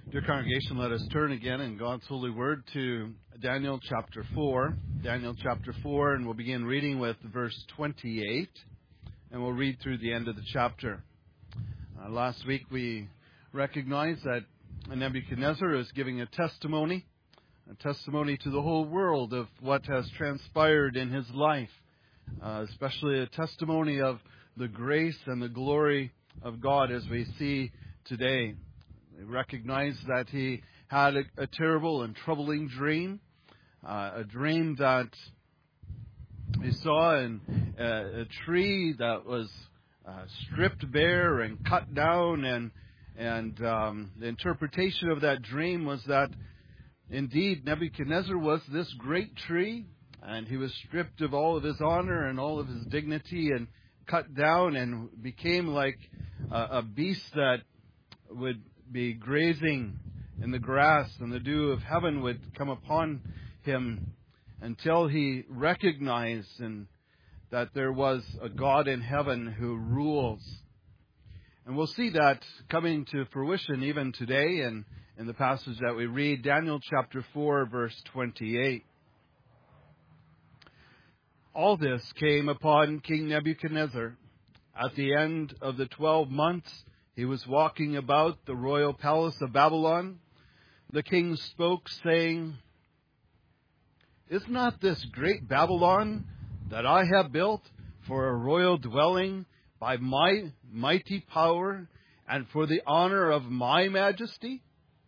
Dear congregation, let us turn again in God's holy word to Daniel chapter 4. Daniel chapter 4, and we'll begin reading with verse 28, and we'll read through the end of the chapter. Last week we recognized that Nebuchadnezzar is giving a testimony to the whole world of what has transpired in his life, especially a testimony of the grace and the glory of God as we see today. We recognize that he had a terrible and troubling dream, a dream that he saw in a tree that was stripped bare and cut down, and the interpretation of that dream was that indeed Nebuchadnezzar was this great tree, and he was stripped of all of his honor and all of his dignity and cut down and became like a beast that would be grazing in the grass, and the dew of heaven would come upon him until he recognized that there was a God in heaven who rules. And we'll see that coming to fruition even today in the passage that we read, Daniel chapter 4, verse 28. All this came upon King Nebuchadnezzar. At the end of the 12 months, he was walking about the royal palace of Babylon. The king spoke, saying, "Is not this great Babylon that I have built for a royal dwelling by my mighty power and for the honor of my majesty?"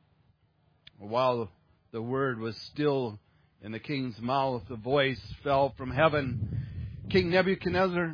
While the word was still in the king's mouth, a voice fell from heaven, "King Nebuchadnezzar,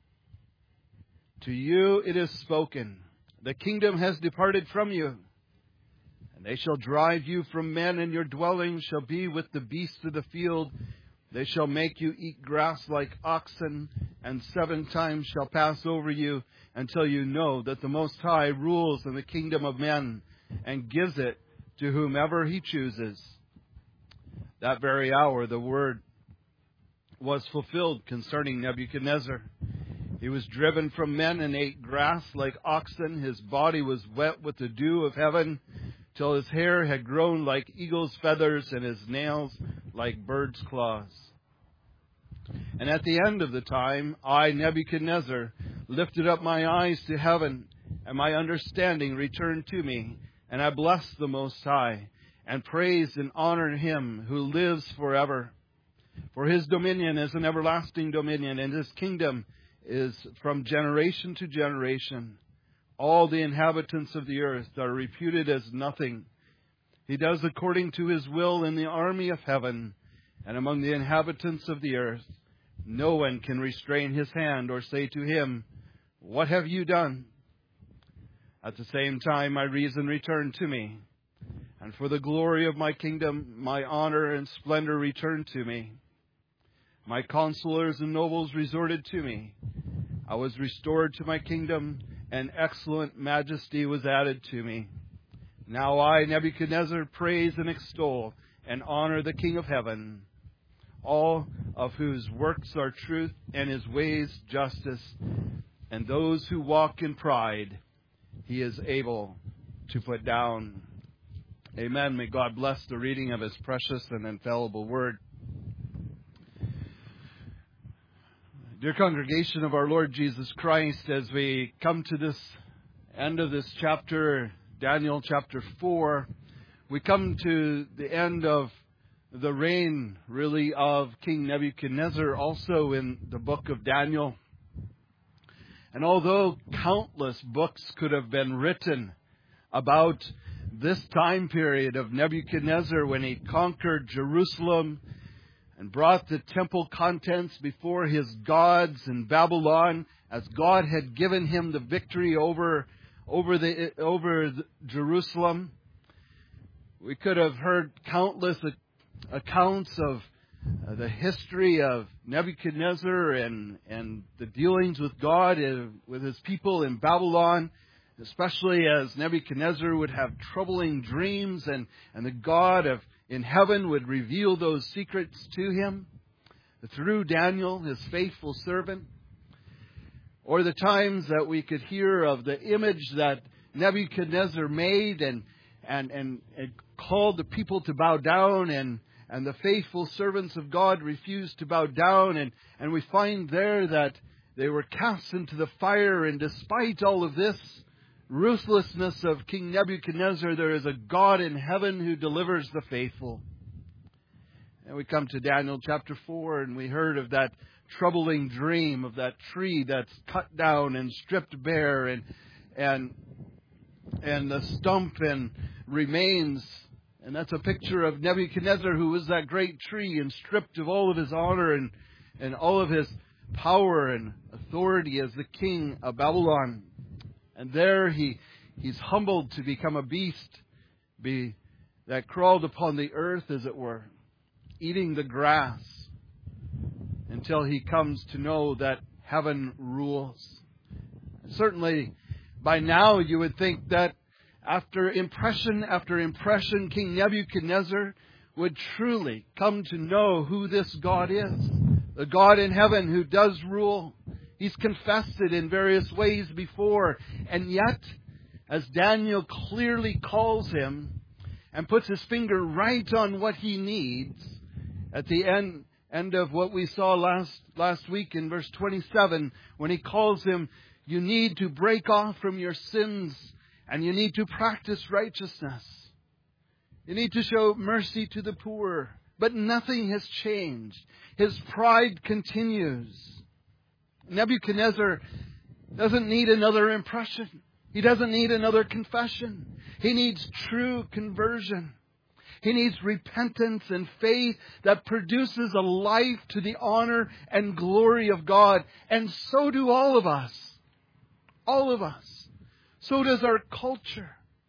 to you it is spoken. The kingdom has departed from you, and they shall drive you from men, and your dwelling shall be with the beasts of the field. They shall make you eat grass like oxen, and 7 times shall pass over you until you know that the Most High rules in the kingdom of men and gives it to whomever he chooses." That very hour the word was fulfilled concerning Nebuchadnezzar. He was driven from men and ate grass like oxen. His body was wet with the dew of heaven, till his hair had grown like eagle's feathers and his nails like birds' claws. And at the end of the time, I, Nebuchadnezzar, lifted up my eyes to heaven, and my understanding returned to me, and I blessed the Most High, and praised and honored him who lives forever. For his dominion is an everlasting dominion, and his kingdom is from generation to generation. All the inhabitants of the earth are reputed as nothing. He does according to his will in the army of heaven, and among the inhabitants of the earth. No one can restrain his hand or say to him, "What have you done?" At the same time, my reason returned to me, and for the glory of my kingdom, my honor and splendor returned to me. My counselors and nobles resorted to me. I was restored to my kingdom, and excellent majesty was added to me. Now I, Nebuchadnezzar, praise and extol and honor the King of heaven, all of whose works are truth and his ways justice, and those who walk in pride he is able to put down. Amen. May God bless the reading of his precious and infallible word. Dear congregation of our Lord Jesus Christ, as we come to this end of this chapter, Daniel chapter 4, we come to the end of the reign, really, of King Nebuchadnezzar, also in the book of Daniel. And although countless books could have been written about this time period of Nebuchadnezzar when he conquered Jerusalem and brought the temple contents before his gods in Babylon, as God had given him the victory over Jerusalem. We could have heard countless accounts of the history of Nebuchadnezzar and the dealings with God with his people in Babylon, especially as Nebuchadnezzar would have troubling dreams and the God in heaven would reveal those secrets to him through Daniel, his faithful servant. Or the times that we could hear of the image that Nebuchadnezzar made and and called the people to bow down, and the faithful servants of God refused to bow down, and we find there that they were cast into the fire, and despite all of this ruthlessness of King Nebuchadnezzar, there is a God in heaven who delivers the faithful. And we come to Daniel chapter 4, and we heard of that troubling dream of that tree that's cut down and stripped bare, and the stump and remains. And that's a picture of Nebuchadnezzar, who was that great tree and stripped of all of his honor and all of his power and authority as the king of Babylon. And there he's humbled to become a beast that crawled upon the earth, as it were, eating the grass until he comes to know that heaven rules. Certainly, by now you would think that after impression, King Nebuchadnezzar would truly come to know who this God is. The God in heaven who does rule. He's confessed it in various ways before. And yet, as Daniel clearly calls him and puts his finger right on what he needs, at the end of what we saw last week in verse 27, when he calls him, you need to break off from your sins and you need to practice righteousness. You need to show mercy to the poor. But nothing has changed. His pride continues. Nebuchadnezzar doesn't need another impression. He doesn't need another confession. He needs true conversion. He needs repentance and faith that produces a life to the honor and glory of God. And so do all of us. All of us. So does our culture.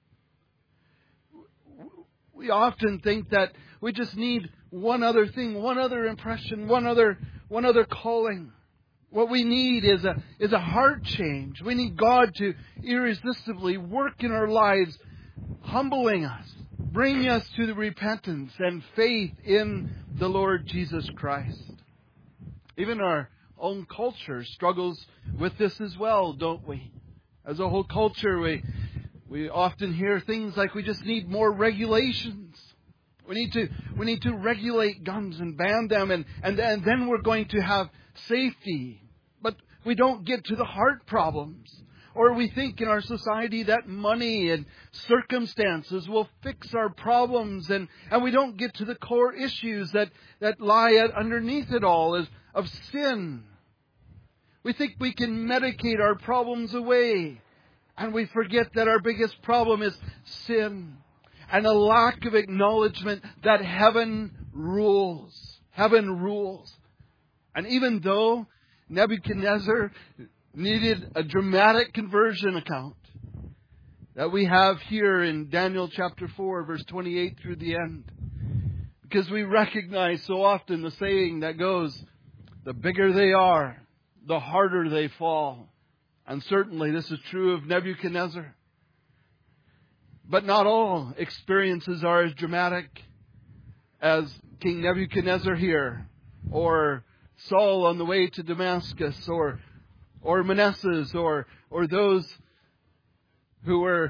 We often think that we just need one other thing, one other impression, one other calling. What we need is a heart change. We need God to irresistibly work in our lives, humbling us, bringing us to the repentance and faith in the Lord Jesus Christ. Even our own culture struggles with this as well, don't we? As a whole culture, we often hear things like we just need more regulations. We need to regulate guns and ban them, and then we're going to have safety. But we don't get to the heart problems. Or we think in our society that money and circumstances will fix our problems, and we don't get to the core issues that lie underneath it all of sin. We think we can medicate our problems away. And we forget that our biggest problem is sin. And a lack of acknowledgement that heaven rules. Heaven rules. And even though Nebuchadnezzar needed a dramatic conversion account that we have here in Daniel chapter 4, verse 28 through the end. Because we recognize so often the saying that goes, the bigger they are, the harder they fall. And certainly this is true of Nebuchadnezzar. But not all experiences are as dramatic as King Nebuchadnezzar here, or Saul on the way to Damascus, or Manasseh, or those who were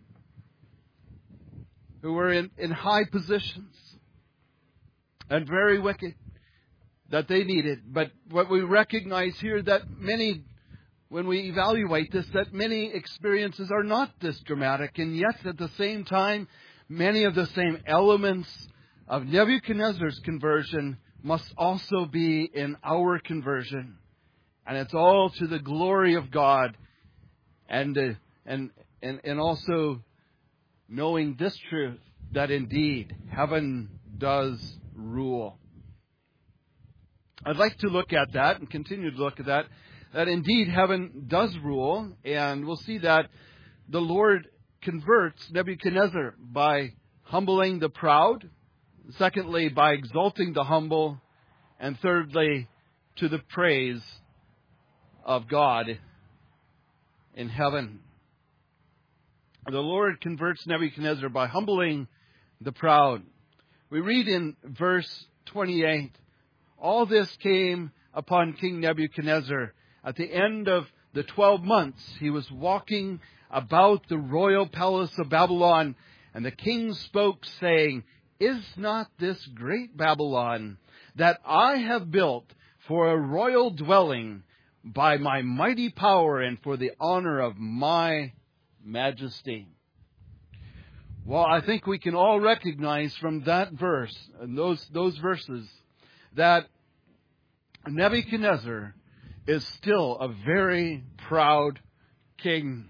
in high positions and very wicked that they needed. But what we recognize here that many, when we evaluate this, that many experiences are not this dramatic, and yet at the same time, many of the same elements of Nebuchadnezzar's conversion must also be in our conversion. And it's all to the glory of God, and also knowing this truth, that indeed heaven does rule. I'd like to look at that and continue to look at that indeed heaven does rule, and we'll see that the Lord converts Nebuchadnezzar by humbling the proud, secondly, by exalting the humble, and thirdly, to the praise of God in heaven. The Lord converts Nebuchadnezzar by humbling the proud. We read in verse 28, all this came upon King Nebuchadnezzar. At the end of the 12 months, he was walking about the royal palace of Babylon, And the king spoke, saying, Is not this great Babylon that I have built for a royal dwelling by my mighty power and for the honor of my majesty? Well, I think we can all recognize from that verse and those verses that Nebuchadnezzar is still a very proud king.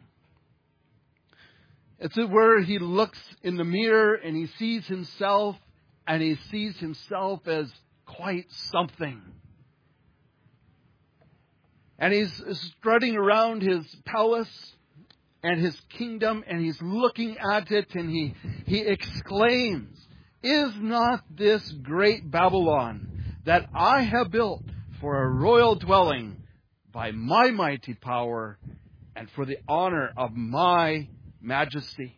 It's where he looks in the mirror and he sees himself, and he sees himself as quite something. And he's strutting around his palace and his kingdom, and he's looking at it, and he exclaims, Is not this great Babylon that I have built for a royal dwelling by my mighty power and for the honor of my majesty?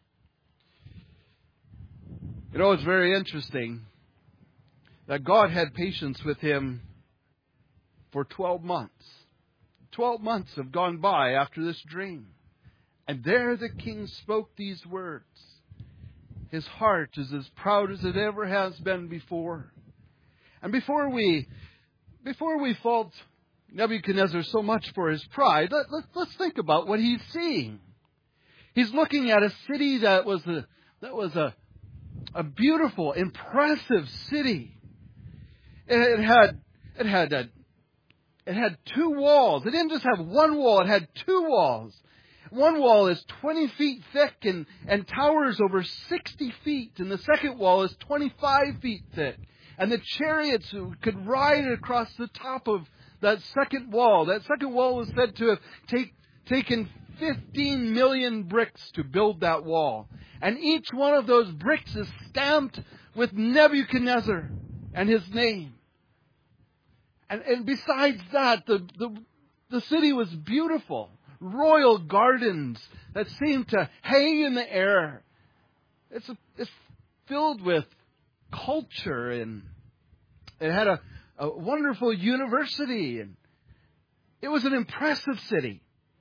You know, it's very interesting that God had patience with him for 12 months. 12 months have gone by after this dream. And there the king spoke these words. His heart is as proud as it ever has been before. And before we fault Nebuchadnezzar so much for his pride, let's think about what he's seeing. He's looking at a city that was a beautiful, impressive city. It had two walls. It didn't just have one wall, it had two walls. One wall is 20 feet thick and towers over 60 feet. And the second wall is 25 feet thick. And the chariots could ride across the top of that second wall. That second wall was said to have taken 15 million bricks to build that wall. And each one of those bricks is stamped with Nebuchadnezzar and his name. And besides that, the city was beautiful. Royal gardens that seemed to hang in the air. It's filled with culture, and it had a wonderful university, and it was an impressive city.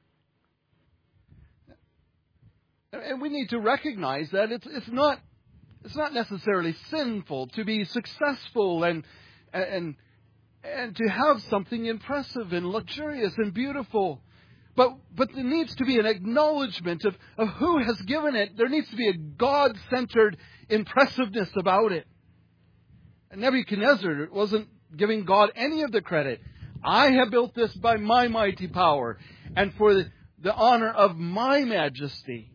And we need to recognize that it's not necessarily sinful to be successful and to have something impressive and luxurious and beautiful. But there needs to be an acknowledgement of who has given it. There needs to be a God-centered impressiveness about it. And Nebuchadnezzar wasn't giving God any of the credit. I have built this by my mighty power and for the honor of my majesty.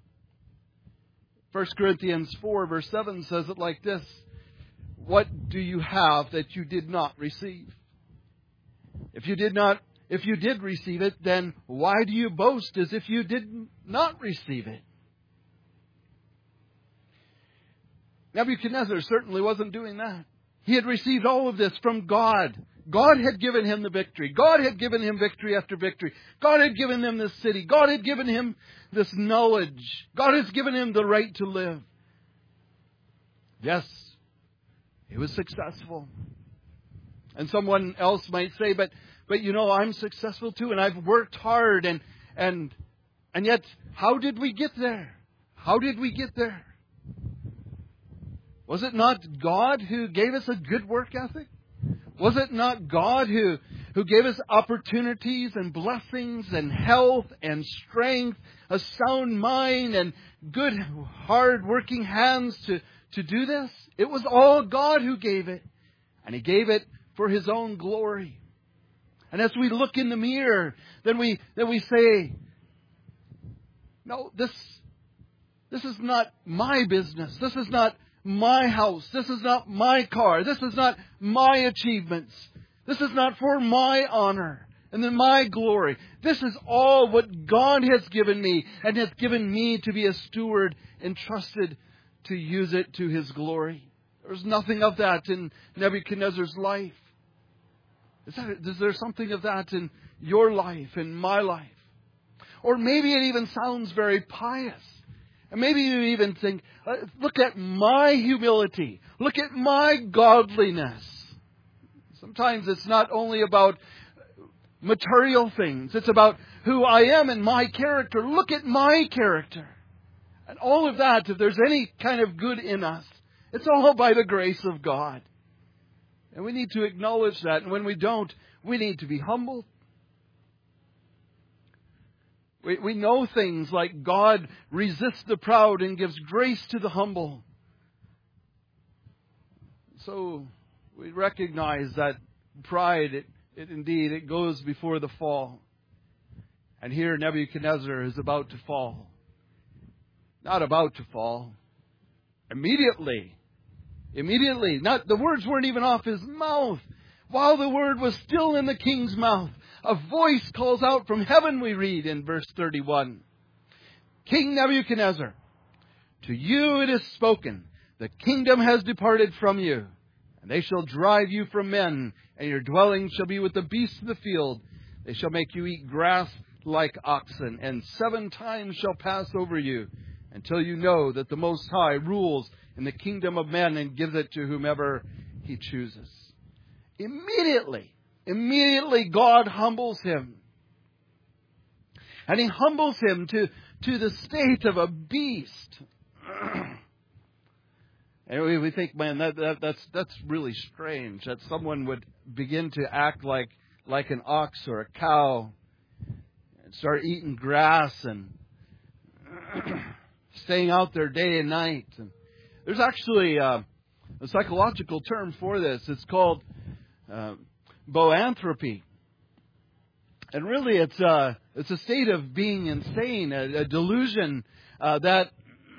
1 Corinthians 4 verse 7 says it like this. What do you have that you did not receive? If you did receive it, then why do you boast as if you did not receive it? Nebuchadnezzar certainly wasn't doing that. He had received all of this from God. God had given him the victory. God had given him victory after victory. God had given him this city. God had given him this knowledge. God has given him the right to live. Yes, he was successful. And someone else might say, but you know, I'm successful too, and I've worked hard, and yet, how did we get there? How did we get there? Was it not God who gave us a good work ethic? Was it not God who gave us opportunities and blessings and health and strength, a sound mind and good, hard-working hands to do this? It was all God who gave it, and He gave it for His own glory. And as we look in the mirror, then we say, no, this is not my business. This is not my house. This is not my car. This is not my achievements. This is not for my honor and then my glory. This is all what God has given me and has given me to be a steward entrusted to use it to His glory. There's nothing of that in Nebuchadnezzar's life. Is there something of that in your life, in my life? Or maybe it even sounds very pious. And maybe you even think, look at my humility. Look at my godliness. Sometimes it's not only about material things. It's about who I am and my character. Look at my character. And all of that, if there's any kind of good in us, it's all by the grace of God. And we need to acknowledge that. And when we don't, we need to be humble. We know things like God resists the proud and gives grace to the humble. So we recognize that pride, it goes before the fall. And here Nebuchadnezzar is about to fall. Not about to fall. Immediately. Not, the words weren't even off his mouth. While the word was still in the king's mouth, a voice calls out from heaven, we read in verse 31. King Nebuchadnezzar, to you it is spoken, the kingdom has departed from you, and they shall drive you from men, and your dwelling shall be with the beasts of the field. They shall make you eat grass like oxen, and 7 times shall pass over you, until you know that the Most High rules in the kingdom of men and gives it to whomever He chooses. Immediately God humbles him. And He humbles him to the state of a beast. And we think, man, that's really strange, that someone would begin to act like an ox or a cow and start eating grass and staying out there day and night. And there's actually a psychological term for this. It's called boanthropy. And really it's a state of being insane, a delusion that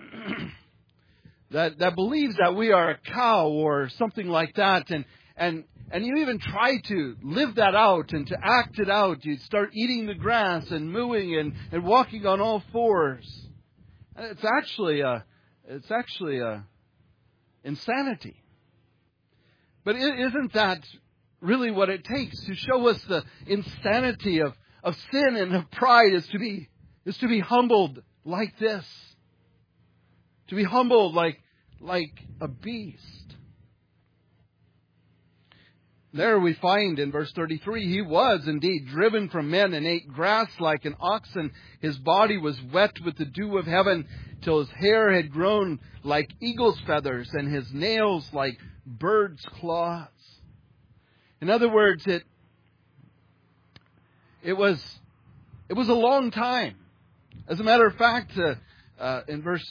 believes that we are a cow or something like that, and you even try to live that out and to act it out. You start eating the grass and mooing and walking on all fours. It's actually insanity. But isn't that really what it takes to show us the insanity of sin and of pride? Is to be humbled like this. To be humbled like a beast. There we find in verse 33, he was indeed driven from men and ate grass like an oxen. His body was wet with the dew of heaven till his hair had grown like eagle's feathers and his nails like bird's claws. In other words, it was a long time. As a matter of fact, in verse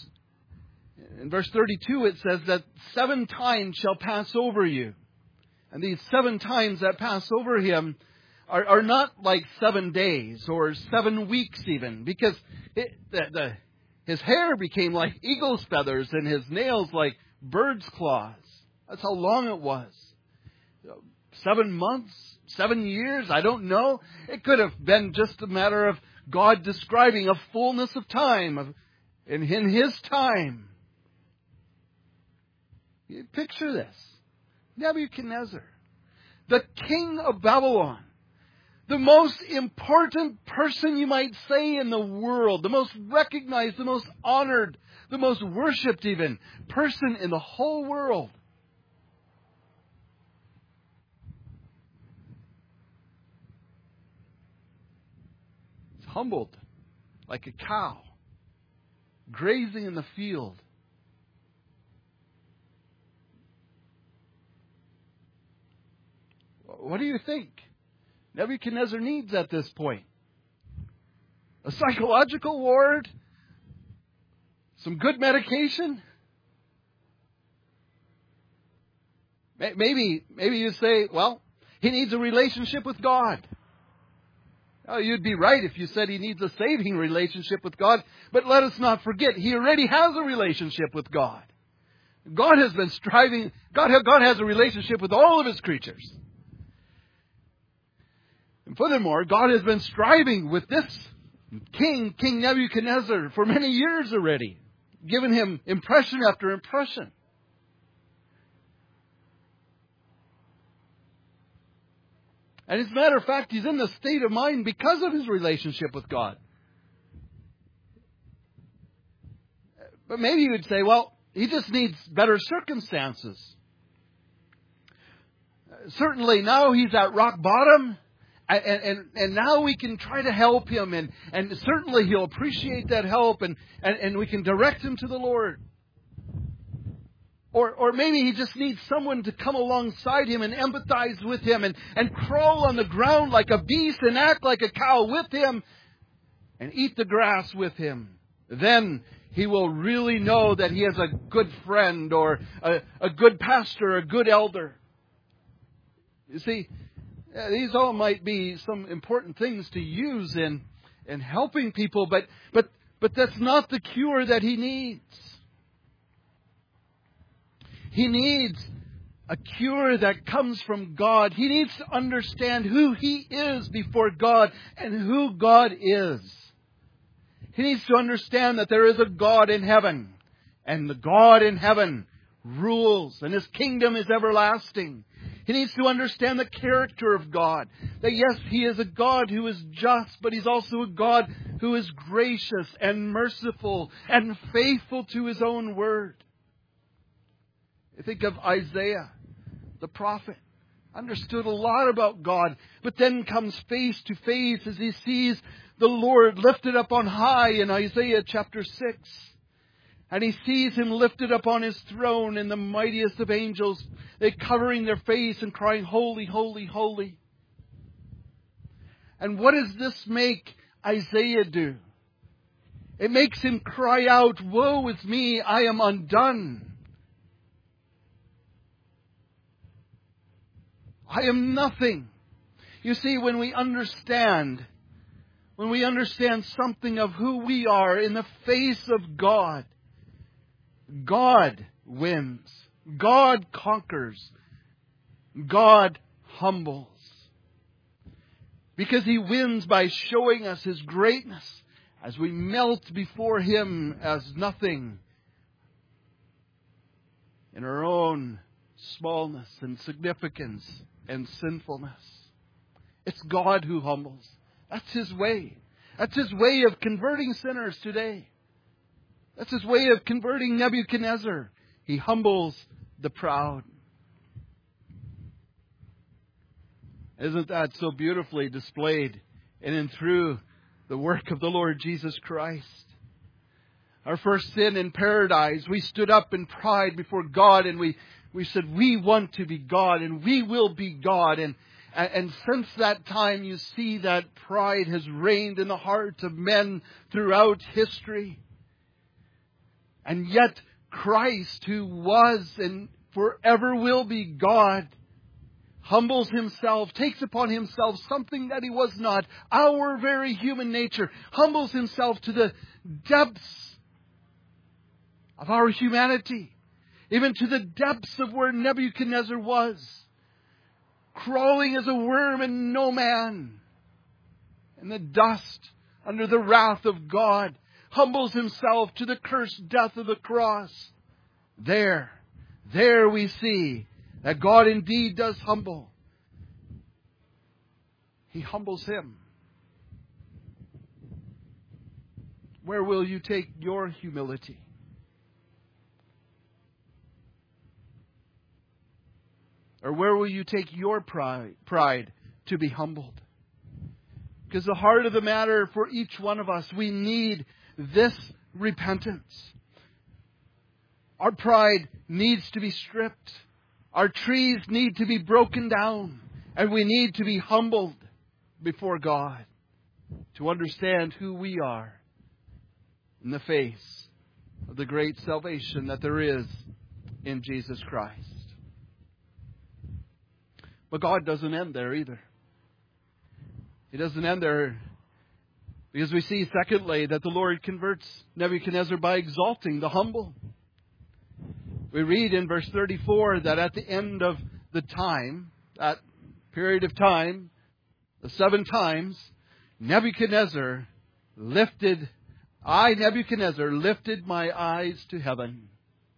32 it says that 7 times shall pass over you. And these 7 times that pass over him are not like 7 days or 7 weeks even, because his hair became like eagle's feathers and his nails like bird's claws. That's how long it was. 7 months, 7 years, I don't know. It could have been just a matter of God describing a fullness of time in His time. You picture this. Nebuchadnezzar, the king of Babylon, the most important person, you might say, in the world, the most recognized, the most honored, the most worshipped even person in the whole world. He's humbled like a cow, grazing in the field. What do you think Nebuchadnezzar needs at this point? A psychological ward? Some good medication? Maybe you say, well, he needs a relationship with God. Oh, you'd be right if you said he needs a saving relationship with God. But let us not forget, he already has a relationship with God. God has been striving. God has a relationship with all of His creatures. And furthermore, God has been striving with this King Nebuchadnezzar, for many years already, giving him impression after impression. And as a matter of fact, he's in the state of mind because of his relationship with God. But maybe you would say, well, he just needs better circumstances. Certainly now he's at rock bottom. And now we can try to help him, and certainly he'll appreciate that help, and we can direct him to the Lord. Or maybe he just needs someone to come alongside him and empathize with him and crawl on the ground like a beast and act like a cow with him and eat the grass with him. Then he will really know that he has a good friend or a good pastor, a good elder. You see, these all might be some important things to use in helping people, but that's not the cure that he needs. He needs a cure that comes from God. He needs to understand who he is before God and who God is. He needs to understand that there is a God in heaven, and the God in heaven rules, and his kingdom is everlasting. He needs to understand the character of God. That yes, he is a God who is just, but he's also a God who is gracious and merciful and faithful to his own word. You think of Isaiah, the prophet. Understood a lot about God, but then comes face to face as he sees the Lord lifted up on high in Isaiah chapter 6. And he sees him lifted up on his throne, and the mightiest of angels, they covering their face and crying, "Holy, holy, holy." And what does this make Isaiah do? It makes him cry out, "Woe is me, I am undone. I am nothing." You see, when we understand something of who we are in the face of God, God wins. God conquers. God humbles. Because he wins by showing us his greatness as we melt before him as nothing in our own smallness and significance and sinfulness. It's God who humbles. That's his way. That's his way of converting sinners today. That's his way of converting Nebuchadnezzar. He humbles the proud. Isn't that so beautifully displayed in and through the work of the Lord Jesus Christ? Our first sin in paradise, we stood up in pride before God, and we said, we want to be God and we will be God. And since that time, you see that pride has reigned in the hearts of men throughout history. And yet Christ, who was and forever will be God, humbles himself, takes upon himself something that he was not, our very human nature, humbles himself to the depths of our humanity, even to the depths of where Nebuchadnezzar was, crawling as a worm and no man, in the dust under the wrath of God, humbles himself to the cursed death of the cross. There we see that God indeed does humble. He humbles him. Where will you take your humility? Or where will you take your pride to be humbled? Because the heart of the matter for each one of us, we need this repentance. Our pride needs to be stripped. Our trees need to be broken down. And we need to be humbled before God to understand who we are in the face of the great salvation that there is in Jesus Christ. But God doesn't end there either. He doesn't end there, because we see, secondly, that the Lord converts Nebuchadnezzar by exalting the humble. We read in verse 34 that at the end of the time, that period of time, the 7 times, Nebuchadnezzar lifted my eyes to heaven.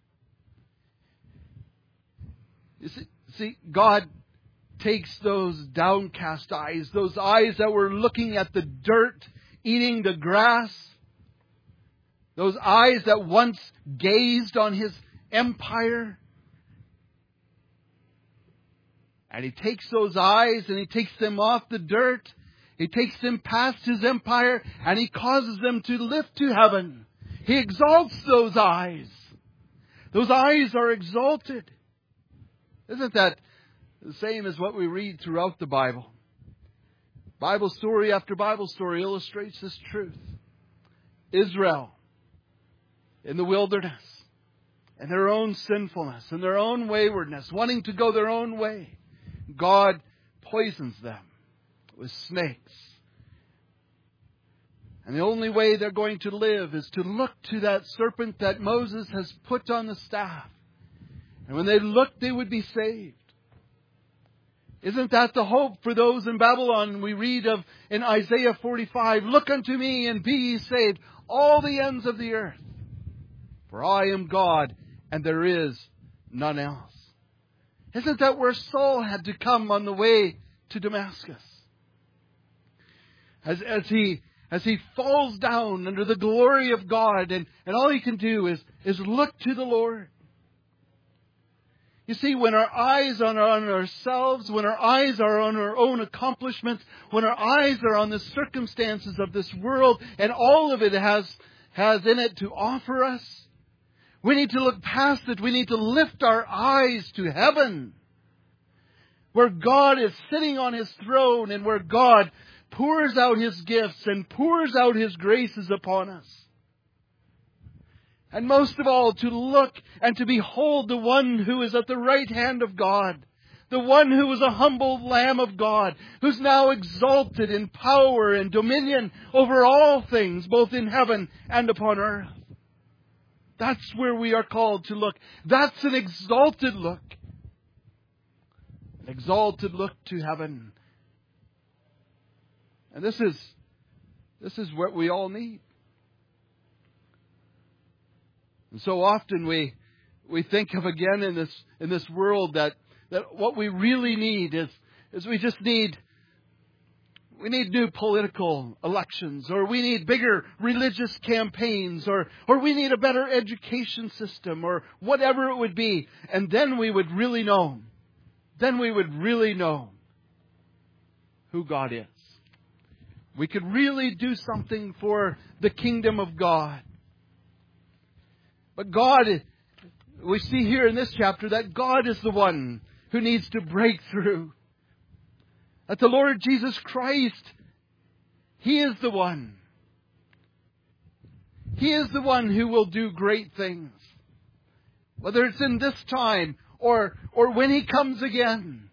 You see, God takes those downcast eyes, those eyes that were looking at the dirt, eating the grass, those eyes that once gazed on his empire, And He takes those eyes and He takes them off the dirt. He takes them past His empire and He causes them to lift to heaven. He exalts those eyes. Those eyes are exalted. Isn't that the same as what we read throughout the Bible? Bible story after Bible story illustrates this truth. Israel in the wilderness, and their own sinfulness and their own waywardness, wanting to go their own way, God poisons them with snakes. And the only way they're going to live is to look to that serpent that Moses has put on the staff. And when they looked, they would be saved. Isn't that the hope for those in Babylon we read of in Isaiah 45? Look unto me and be ye saved, all the ends of the earth. For I am God and there is none else. Isn't that where Saul had to come on the way to Damascus? As he falls down under the glory of God, and all he can do is look to the Lord. You see, when our eyes are on ourselves, when our eyes are on our own accomplishments, when our eyes are on the circumstances of this world, and all of it has in it to offer us, we need to look past it. We need to lift our eyes to heaven, where God is sitting on His throne and where God pours out His gifts and pours out His graces upon us. And most of all, to look and to behold the one who is at the right hand of God, the one who is a humble Lamb of God, who's now exalted in power and dominion over all things, both in heaven and upon earth. That's where we are called to look. That's an exalted look. An exalted look to heaven. And this is what we all need. And so often we think of again in this world that what we really need is we need new political elections, or we need bigger religious campaigns, or we need a better education system, or whatever it would be. And then we would really know. Then we would really know who God is. We could really do something for the kingdom of God. But God, we see here in this chapter that God is the one who needs to break through. That the Lord Jesus Christ, He is the one. He is the one who will do great things. Whether it's in this time or when He comes again.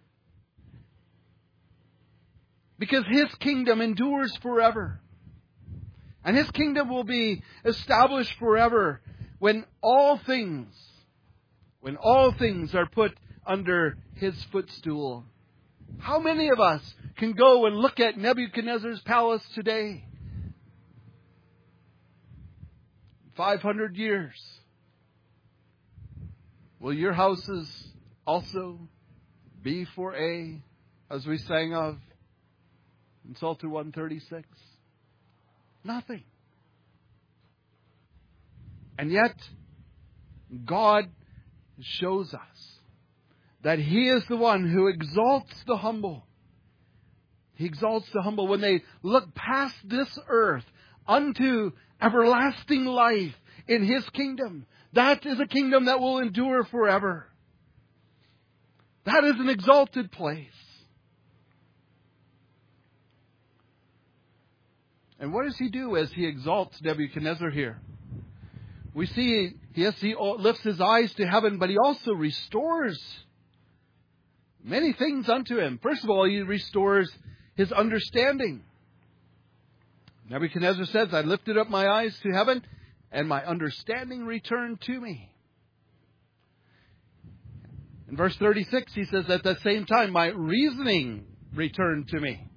Because His kingdom endures forever. And His kingdom will be established forever when all things are put under His footstool. How many of us can go and look at Nebuchadnezzar's palace today? 500 years. Will your houses also be for as we sang of in Psalter 136? Nothing. And yet, God shows us that He is the one who exalts the humble. He exalts the humble when they look past this earth unto everlasting life in His kingdom. That is a kingdom that will endure forever. That is an exalted place. And what does He do as He exalts Nebuchadnezzar here? We see, yes, He lifts His eyes to heaven, but He also restores many things unto him. First of all, He restores his understanding. Nebuchadnezzar says, I lifted up my eyes to heaven, and my understanding returned to me. In verse 36, he says, at the same time, my reasoning returned to me.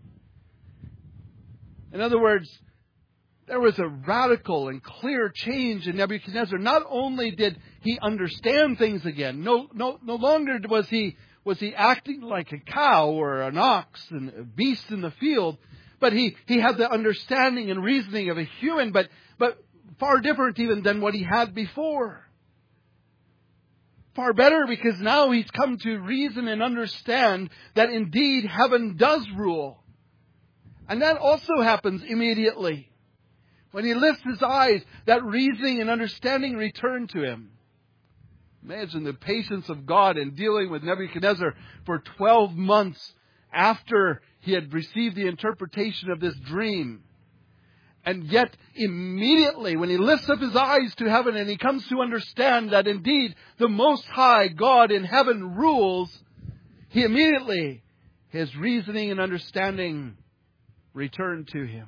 In other words, there was a radical and clear change in Nebuchadnezzar. Not only did he understand things again, no longer was he acting like a cow or an ox and a beast in the field, but he had the understanding and reasoning of a human, but far different even than what he had before. Far better, because now he's come to reason and understand that indeed heaven does rule. And that also happens immediately. When he lifts his eyes, that reasoning and understanding return to him. Imagine the patience of God in dealing with Nebuchadnezzar for 12 months after he had received the interpretation of this dream. And yet, immediately, when he lifts up his eyes to heaven and he comes to understand that indeed the Most High God in heaven rules, he immediately, his reasoning and understanding returned to him.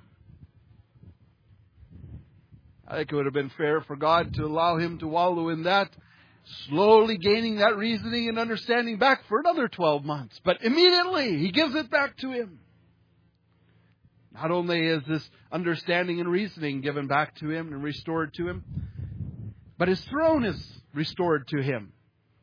I think it would have been fair for God to allow him to wallow in that, slowly gaining that reasoning and understanding back for another 12 months. But immediately, he gives it back to him. Not only is this understanding and reasoning given back to him and restored to him, but his throne is restored to him.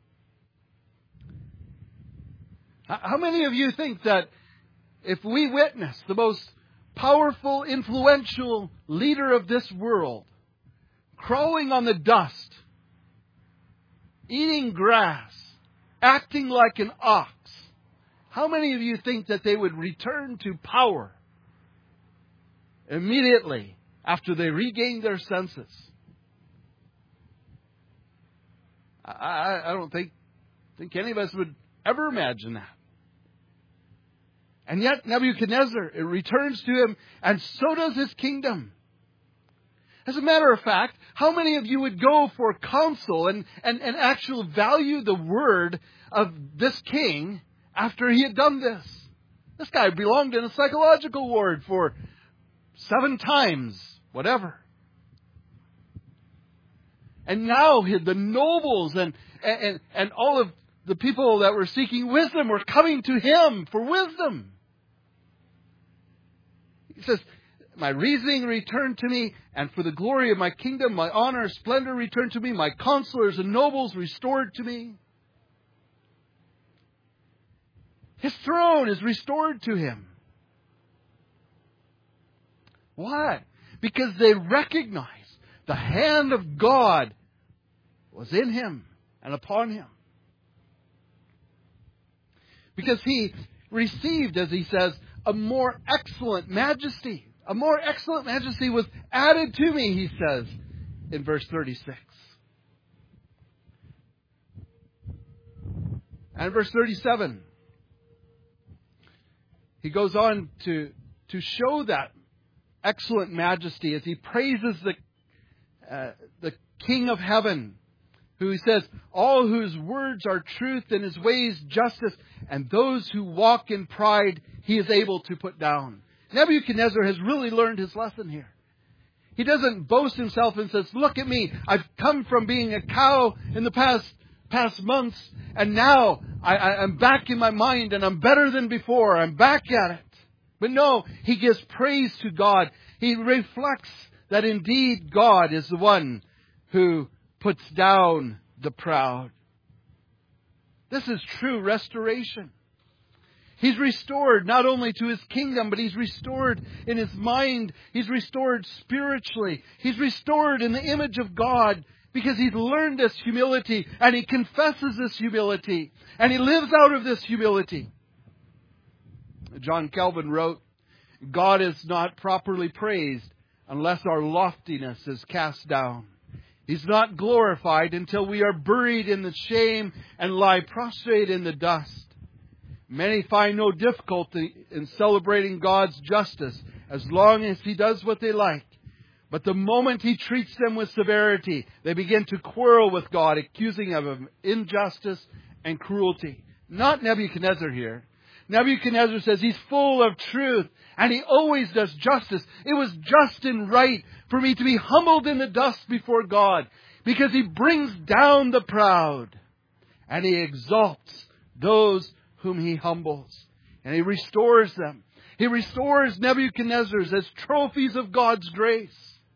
How many of you think that if we witness the most powerful, influential leader of this world crawling on the dust, eating grass, acting like an ox, how many of you think that they would return to power immediately after they regained their senses? I don't think any of us would ever imagine that. And yet Nebuchadnezzar, it returns to him, and so does his kingdom. As a matter of fact, how many of you would go for counsel and actually value the word of this king after he had done this? This guy belonged in a psychological ward for 7 times, whatever. And now the nobles and all of the people that were seeking wisdom were coming to him for wisdom. He says, my reasoning returned to me, and for the glory of my kingdom, my honor, splendor returned to me, my counselors and nobles restored to me. His throne is restored to him. Why? Because they recognize the hand of God was in him and upon him. Because he received, as he says, a more excellent majesty. A more excellent majesty was added to me, he says in verse 36. And verse 37, he goes on to show that excellent majesty as he praises the King of heaven, who he says, all whose words are truth and his ways justice, and those who walk in pride he is able to put down. Nebuchadnezzar has really learned his lesson here. He doesn't boast himself and says, look at me, I've come from being a cow in the past months, and now I'm back in my mind and I'm better than before. I'm back at it. But no, he gives praise to God. He reflects that indeed God is the one who puts down the proud. This is true restoration. He's restored not only to his kingdom, but he's restored in his mind. He's restored spiritually. He's restored in the image of God because he's learned this humility and he confesses this humility and he lives out of this humility. John Calvin wrote, God is not properly praised unless our loftiness is cast down. He's not glorified until we are buried in the shame and lie prostrate in the dust. Many find no difficulty in celebrating God's justice as long as He does what they like. But the moment He treats them with severity, they begin to quarrel with God, accusing Him of injustice and cruelty. Not Nebuchadnezzar here. Nebuchadnezzar says he's full of truth and he always does justice. It was just and right for me to be humbled in the dust before God, because He brings down the proud and He exalts those whom He humbles, and He restores them. He restores Nebuchadnezzar's as trophies of God's grace.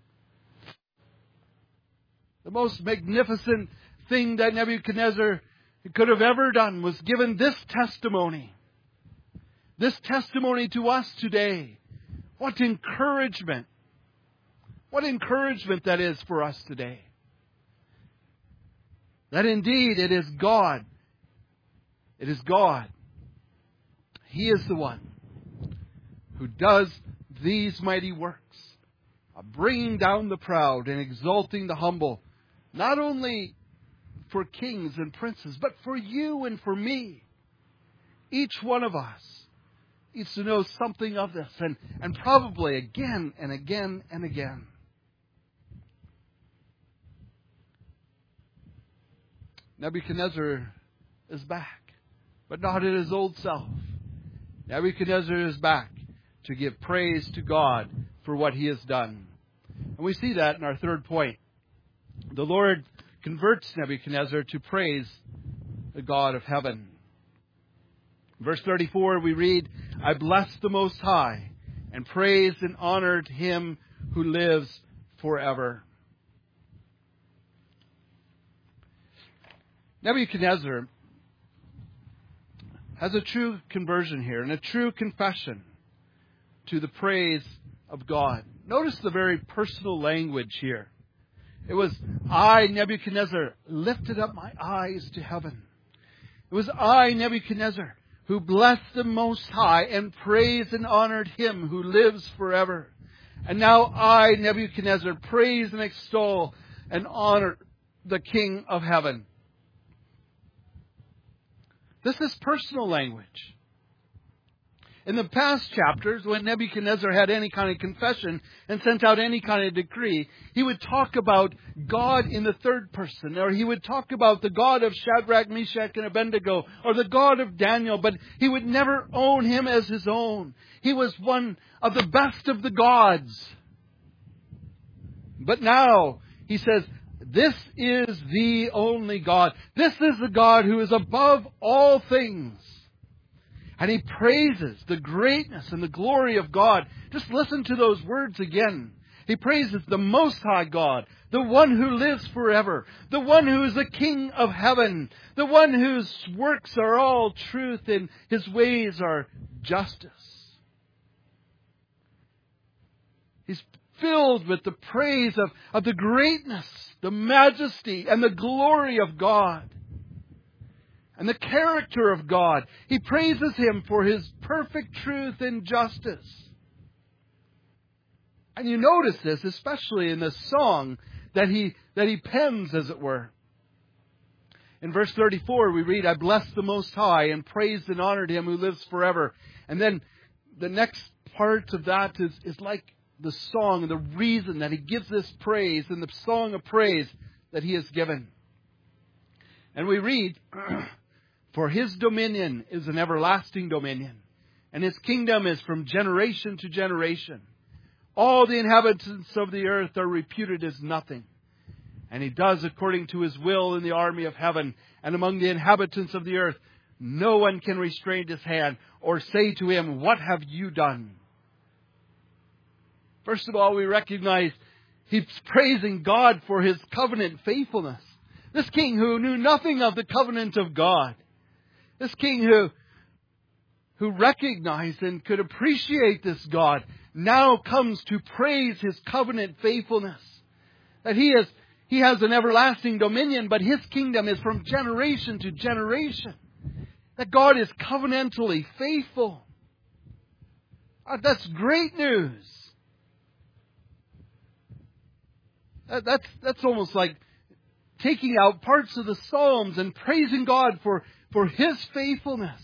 The most magnificent thing that Nebuchadnezzar could have ever done was given this testimony. This testimony to us today. What encouragement. What encouragement that is for us today. that indeed it is God. It is God. He is the one who does these mighty works of bringing down the proud and exalting the humble, not only for kings and princes, but for you and for me. Each one of us needs to know something of this, and probably again and again and again. Nebuchadnezzar is back, but not in his old self. Nebuchadnezzar is back to give praise to God for what he has done. And we see that in our third point. The Lord converts Nebuchadnezzar to praise the God of heaven. Verse 34 we read, I blessed the Most High and praised and honored Him who lives forever. Nebuchadnezzar has a true conversion here and a true confession to the praise of God. Notice the very personal language here. It was, I, Nebuchadnezzar, lifted up my eyes to heaven. It was I, Nebuchadnezzar, who blessed the Most High and praised and honored Him who lives forever. And now I, Nebuchadnezzar, praise and extol and honor the King of heaven. This is personal language. In the past chapters, when Nebuchadnezzar had any kind of confession and sent out any kind of decree, he would talk about God in the third person, or he would talk about the God of Shadrach, Meshach, and Abednego, or the God of Daniel, but he would never own Him as his own. He was one of the best of the gods. But now, he says, this is the only God. This is the God who is above all things. And he praises the greatness and the glory of God. Just listen to those words again. He praises the Most High God, the one who lives forever, the one who is the King of heaven, the one whose works are all truth and His ways are justice. He's filled with the praise of the greatness, the majesty, and the glory of God. And the character of God. He praises Him for His perfect truth and justice. And you notice this, especially in the song that he pens, as it were. In verse 34 we read, I blessed the Most High and praised and honored Him who lives forever. And then the next part of that is like the song and the reason that he gives this praise and the song of praise that he has given. And we read, for His dominion is an everlasting dominion, and His kingdom is from generation to generation. All the inhabitants of the earth are reputed as nothing. And He does according to His will in the army of heaven, and among the inhabitants of the earth, no one can restrain His hand or say to Him, what have you done? First of all, we recognize he's praising God for His covenant faithfulness. This king who knew nothing of the covenant of God. This king who recognized and could appreciate this God now comes to praise His covenant faithfulness. That He has an everlasting dominion, but His kingdom is from generation to generation. That God is covenantally faithful. That's great news. That's almost like taking out parts of the Psalms and praising God for His faithfulness.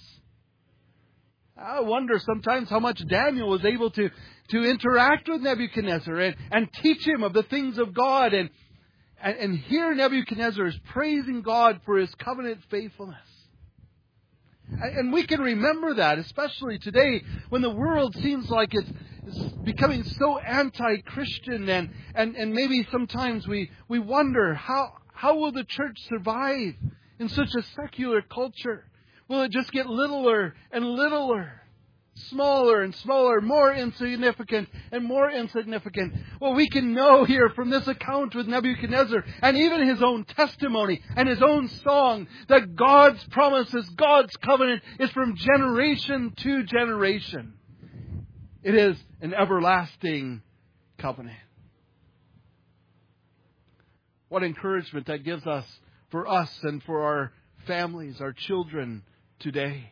I wonder sometimes how much Daniel was able to interact with Nebuchadnezzar and teach him of the things of God. And here Nebuchadnezzar is praising God for His covenant faithfulness. And we can remember that, especially today when the world seems like it's becoming so anti-Christian and maybe sometimes we wonder how will the church survive in such a secular culture? Will it just get littler and littler, smaller and smaller, more insignificant and more insignificant? Well, we can know here from this account with Nebuchadnezzar and even his own testimony and his own song that God's promises, God's covenant is from generation to generation. It is an everlasting covenant. What encouragement that gives us for us and for our families, our children today.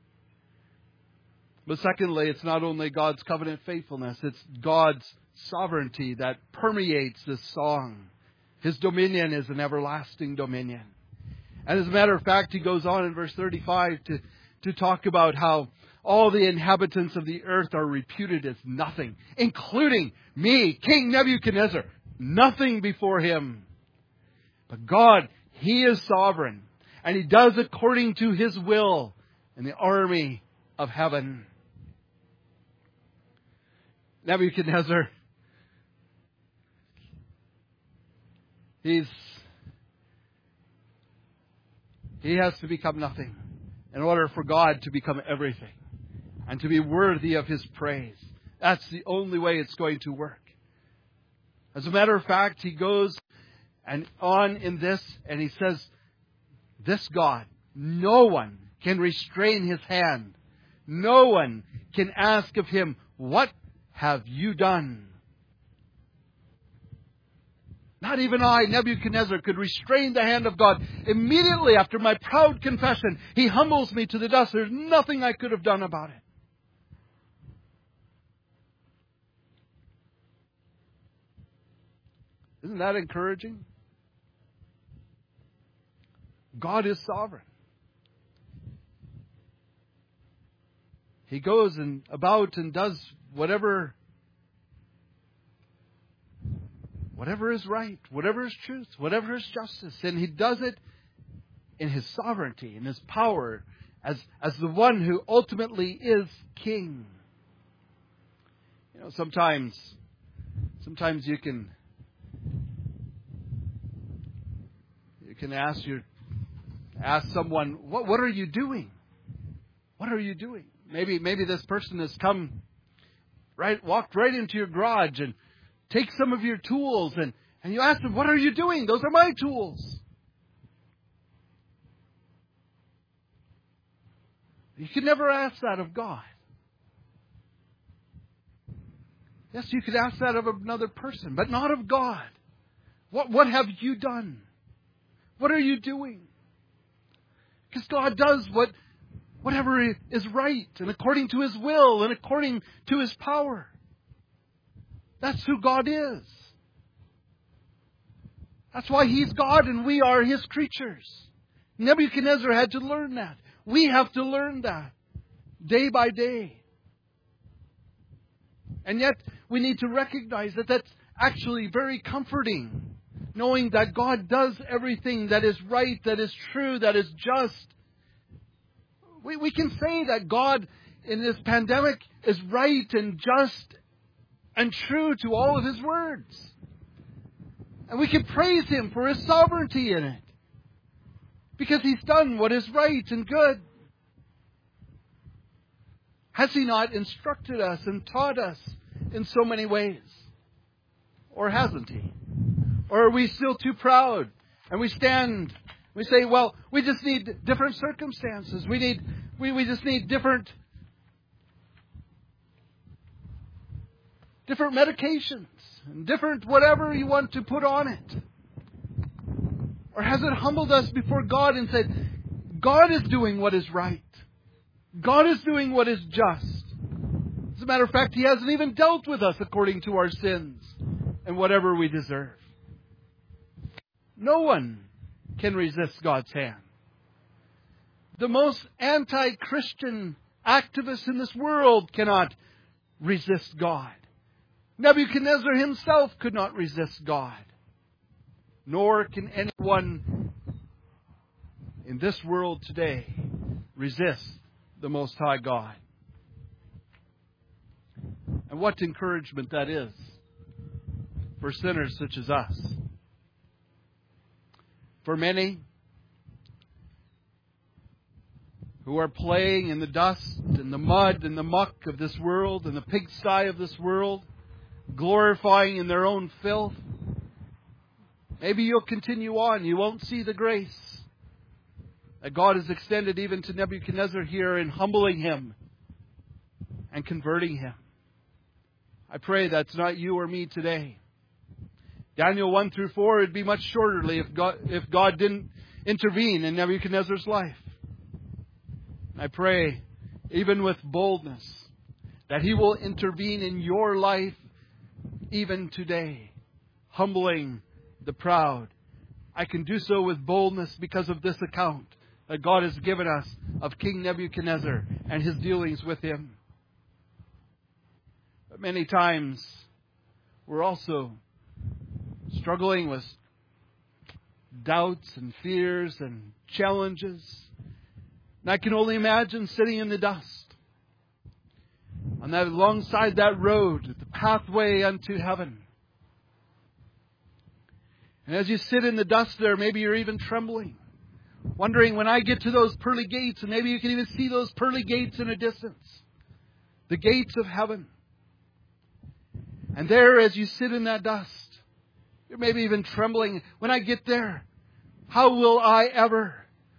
But secondly, it's not only God's covenant faithfulness, it's God's sovereignty that permeates this song. His dominion is an everlasting dominion. And as a matter of fact, he goes on in verse 35 to talk about how all the inhabitants of the earth are reputed as nothing, including me, King Nebuchadnezzar. Nothing before him. But God, He is sovereign. And He does according to His will in the army of heaven. Nebuchadnezzar, he has to become nothing in order for God to become everything and to be worthy of His praise. That's the only way it's going to work. As a matter of fact, he goes and on in this and he says, this God, no one can restrain His hand. No one can ask of Him, what have you done? Not even I, Nebuchadnezzar, could restrain the hand of God. Immediately after my proud confession, He humbles me to the dust. There's nothing I could have done about it. Isn't that encouraging? God is sovereign. He goes about and does whatever is right, whatever is truth, whatever is justice. And He does it in His sovereignty, in His power, as the one who ultimately is king. You know, sometimes you can ask someone, what are you doing? What are you doing? Maybe this person has walked right into your garage and take some of your tools and you ask them, what are you doing? Those are my tools. You can never ask that of God. Yes, you could ask that of another person, but not of God. What have you done? What are you doing? Because God does whatever is right and according to His will and according to His power. That's who God is. That's why He's God and we are His creatures. Nebuchadnezzar had to learn that. We have to learn that day by day. And yet we need to recognize that that's actually very comforting. Knowing that God does everything that is right, that is true, that is just. We can say that God in this pandemic is right and just and true to all of His words. And we can praise Him for His sovereignty in it. Because He's done what is right and good. Has He not instructed us and taught us in so many ways? Or hasn't He? Or are we still too proud? And we say, well, we just need different circumstances. We just need different medications and different whatever you want to put on it. Or has it humbled us before God and said, God is doing what is right. God is doing what is just. As a matter of fact, He hasn't even dealt with us according to our sins and whatever we deserve. No one can resist God's hand. The most anti-Christian activists in this world cannot resist God. Nebuchadnezzar himself could not resist God. Nor can anyone in this world today resist the Most High God. And what encouragement that is for sinners such as us. For many who are playing in the dust and the mud and the muck of this world and the pigsty of this world, glorifying in their own filth, maybe you'll continue on. You won't see the grace that God has extended even to Nebuchadnezzar here in humbling him and converting him. I pray that's not you or me today. Daniel 1 through 4 would be much shorter if God didn't intervene in Nebuchadnezzar's life. I pray, even with boldness, that He will intervene in your life even today, humbling the proud. I can do so with boldness because of this account that God has given us of King Nebuchadnezzar and his dealings with him. But many times we're also struggling with doubts and fears and challenges. And I can only imagine sitting in the dust on that alongside that road, the pathway unto heaven. And as you sit in the dust there, maybe you're even trembling, wondering when I get to those pearly gates, and maybe you can even see those pearly gates in a distance, the gates of heaven. And there, as you sit in that dust, you're maybe even trembling. When I get there, how will I ever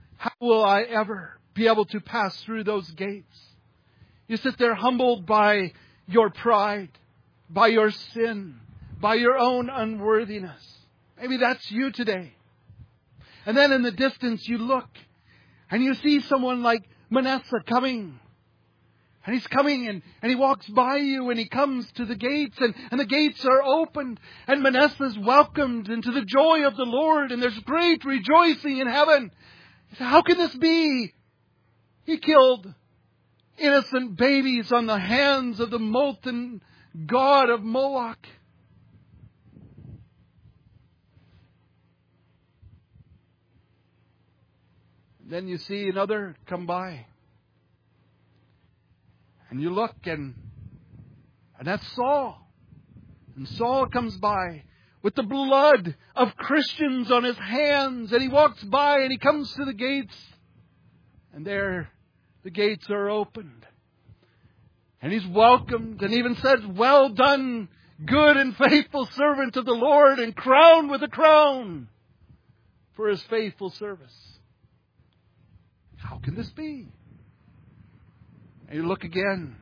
be able to pass through those gates? You sit there humbled by your pride, by your sin, by your own unworthiness. Maybe that's you today. And then in the distance you look and you see someone like Manasseh coming. And he's coming and he walks by you and he comes to the gates and the gates are opened. And Manasseh's welcomed into the joy of the Lord. And there's great rejoicing in heaven. You say, how can this be? He killed innocent babies on the hands of the molten god of Moloch. Then you see another come by. And you look and that's Saul. And Saul comes by with the blood of Christians on his hands. And he walks by and he comes to the gates. And there the gates are opened. And he's welcomed and even says, well done, good and faithful servant of the Lord, and crowned with a crown for his faithful service. How can this be? And you look again.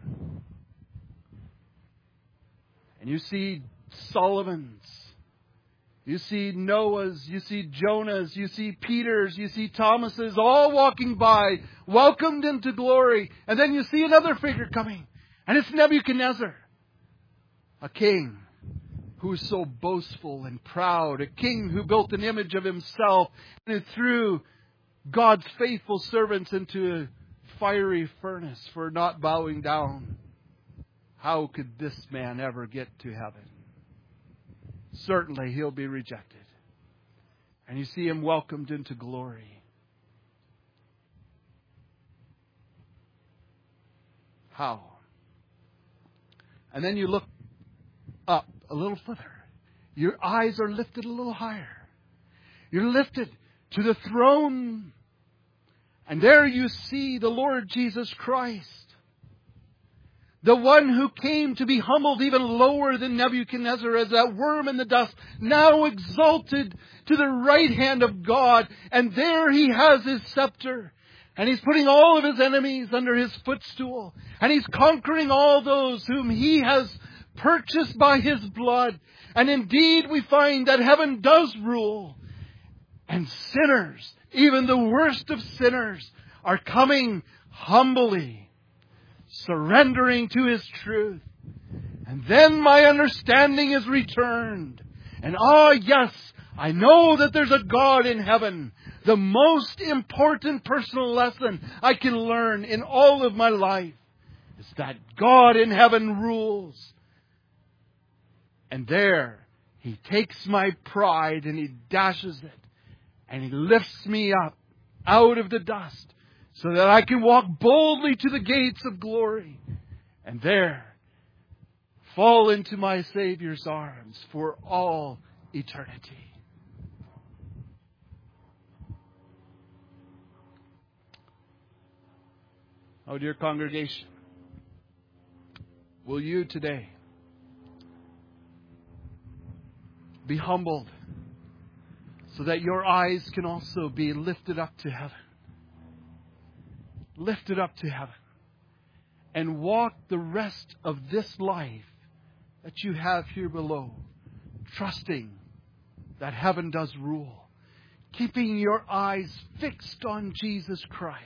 And you see Solomon's. You see Noah's. You see Jonah's. You see Peter's. You see Thomas's. All walking by. Welcomed into glory. And then you see another figure coming. And it's Nebuchadnezzar. A king who is so boastful and proud. A king who built an image of himself. And who threw God's faithful servants into a fiery furnace for not bowing down. How could this man ever get to heaven? Certainly he'll be rejected. And you see him welcomed into glory. How? And then you look up a little further. Your eyes are lifted a little higher. You're lifted to the throne. And there you see the Lord Jesus Christ. The one who came to be humbled even lower than Nebuchadnezzar as that worm in the dust. Now exalted to the right hand of God. And there he has his scepter. And he's putting all of his enemies under his footstool. And he's conquering all those whom he has purchased by his blood. And indeed we find that heaven does rule. And sinners, even the worst of sinners, are coming humbly, surrendering to His truth. And then my understanding is returned. And yes, I know that there's a God in heaven. The most important personal lesson I can learn in all of my life is that God in heaven rules. And there, He takes my pride and He dashes it. And He lifts me up out of the dust so that I can walk boldly to the gates of glory. And there, fall into my Savior's arms for all eternity. Oh, dear congregation, will you today be humbled so that your eyes can also be lifted up to heaven? Lifted up to heaven. And walk the rest of this life that you have here below, trusting that heaven does rule, keeping your eyes fixed on Jesus Christ.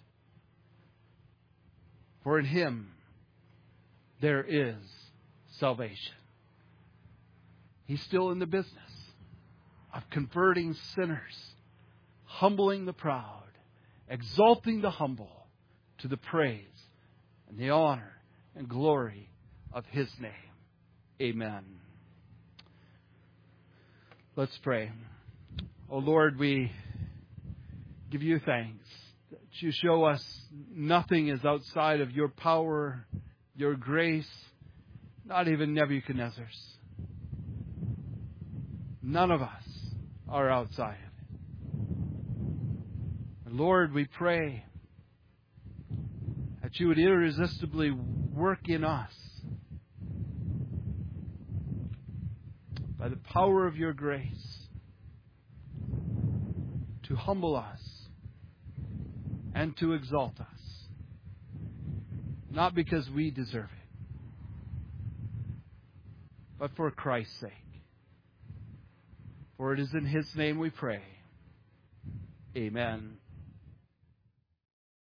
For in Him there is salvation. He's still in the business of converting sinners, humbling the proud, exalting the humble to the praise and the honor and glory of His name. Amen. Let's pray. Oh Lord, we give you thanks that you show us nothing is outside of your power, your grace, not even Nebuchadnezzar's. None of us are outside of it. And Lord, we pray that you would irresistibly work in us by the power of your grace to humble us and to exalt us, not because we deserve it, but for Christ's sake. For it is in His name we pray. Amen.